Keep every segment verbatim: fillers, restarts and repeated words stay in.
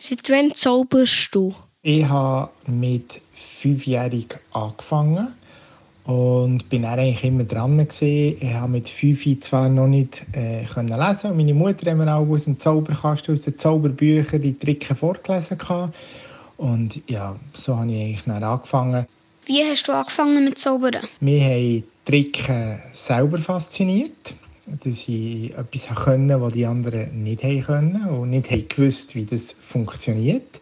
Seit wann zauberst du? Ich habe mit fünfjährig angefangen und bin dann eigentlich immer dran gewesen. Ich habe mit fünf zwar noch nicht äh, können lesen. Meine Mutter hat mir auch aus dem Zauberkasten, aus den Zauberbüchern die Tricks vorgelesen gehabt. Und ja, so habe ich eigentlich dann angefangen. Wie hast du angefangen mit Zaubern? Mich haben Tricks selber fasziniert, dass ich etwas können, was die anderen nicht können und nicht gewusst, wie das funktioniert.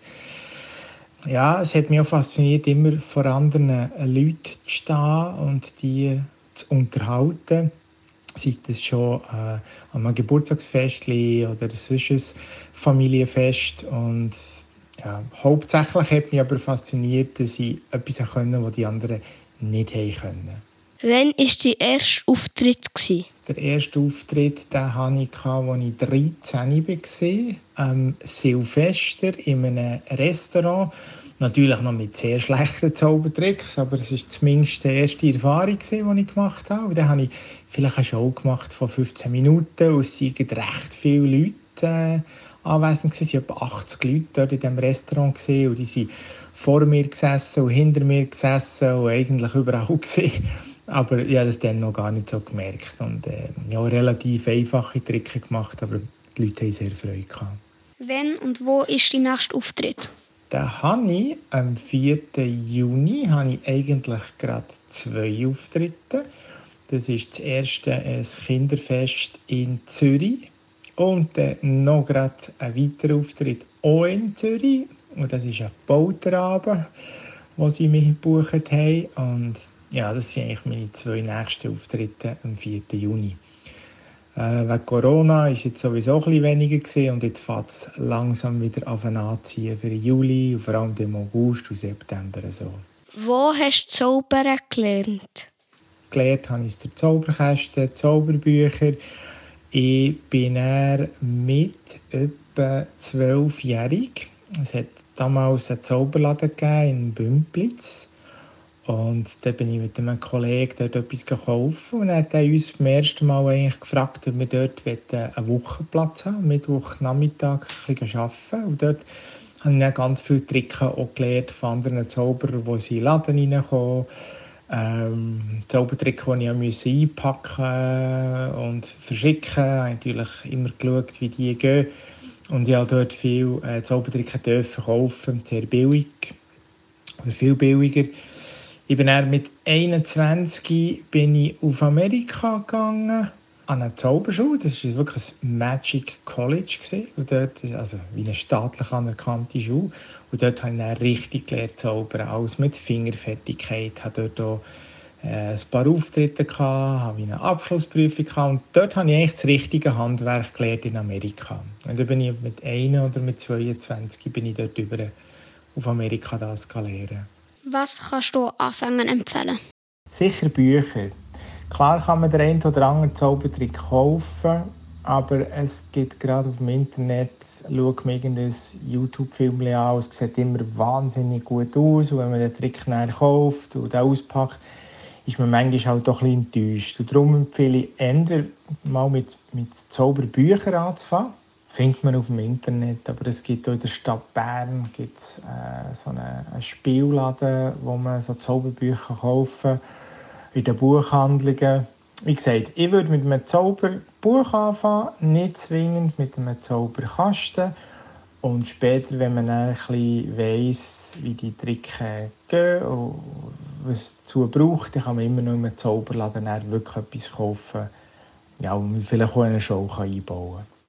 Ja, es hat mich auch fasziniert, immer vor anderen Leuten zu stehen und die zu unterhalten. Sei das schon äh, an einem Geburtstagsfest oder sonst ein Familienfest. Und ja, hauptsächlich hat mich aber fasziniert, dass ich etwas können, was die anderen nicht können. Wann war dein erster Auftritt? Der erste Auftritt den hatte ich, als ich dreizehn war, am Silvester in einem Restaurant. Natürlich noch mit sehr schlechten Zaubertricks, aber es war zumindest die erste Erfahrung, die ich gemacht habe. Und dann habe ich vielleicht eine Show gemacht von fünfzehn Minuten und es waren recht viele Leute äh, anwesend. Es waren etwa achtzig Leute dort in diesem Restaurant und die sind vor mir gesessen und hinter mir gesessen und eigentlich überall gewesen. Aber ich habe das dann noch gar nicht so gemerkt. Und äh, ich habe relativ einfache Tricks gemacht, aber die Leute hatten sehr Freude gehabt. Wann und wo ist dein nächster Auftritt? Da habe ich am vierten Juni habe ich eigentlich gerade zwei Auftritte. Das ist das erste ein Kinderfest in Zürich und dann noch gerade ein weiterer Auftritt auch in Zürich. Und das ist ein Bauterabend, wo sie mich gebucht haben. Und ja, das sind eigentlich meine zwei nächsten Auftritte am vierten Juni. Äh, wegen Corona war es jetzt sowieso ein bisschen weniger gewesen, und jetzt fängt es langsam wieder anziehen für den Juli und vor allem im August und September. So. Wo hast du Zaubern gelernt? Gelernt habe ich es durch Zauberkästen, Zauberbücher. Ich bin dann mit etwa zwölfjährig. Es hat damals einen Zauberladen gegeben in Bümplitz. Und dann bin ich mit einem Kollegen dort etwas gekauft und dann hat er uns beim ersten Mal eigentlich gefragt, ob wir dort einen Wochenplatz haben, Mittwochnachmittag ein bisschen arbeiten. Und dort habe ich dann ganz viele Tricks auch gelernt von anderen Zauberern, die in den Laden reinkommen. Ähm, Zaubertricks, die ich einpacken und verschicken musste. Ich habe natürlich immer geschaut, wie die gehen. Und ich durfte dort viele äh, Zaubertricks kaufen, sehr billig oder viel billiger. Ich bin dann mit einundzwanzig bin ich auf Amerika gegangen, an eine Zauberschule. Das war wirklich ein Magic College. Und dort, also wie eine staatlich anerkannte Schule. Und dort habe ich dann richtig gelernt zaubern, alles mit Fingerfertigkeit. Ich hatte dort auch äh, ein paar Auftritte, gehabt, habe eine Abschlussprüfung gehabt, und dort habe ich eigentlich das richtige Handwerk gelernt in Amerika. Und dann bin ich mit ein oder mit zweiundzwanzig bin ich dort über auf Amerika das lernen. Was kannst du Anfängern empfehlen? Sicher Bücher. Klar kann man den einen oder anderen Zaubertrick kaufen, aber es gibt gerade auf dem Internet, schau mir irgendein YouTube-Film an, es sieht immer wahnsinnig gut aus, und wenn man den Trick näher kauft und auspackt, ist man manchmal halt doch ein bisschen enttäuscht. Und darum empfehle ich eher mal mit, mit Zauberbüchern anzufangen. Findet man auf dem Internet, aber es gibt auch in der Stadt Bern gibt's, äh, so einen, einen Spielladen, wo man so Zauberbücher kaufen kann, in den Buchhandlungen. Wie gesagt, ich würde mit einem Zauberbuch anfangen, nicht zwingend mit einem Zauberkasten. Und später, wenn man dann ein bisschen weiss, wie die Tricks gehen und was es dazu braucht, dann kann man immer noch in einem Zauberladen wirklich etwas kaufen, ja, und vielleicht auch eine Show einbauen kann.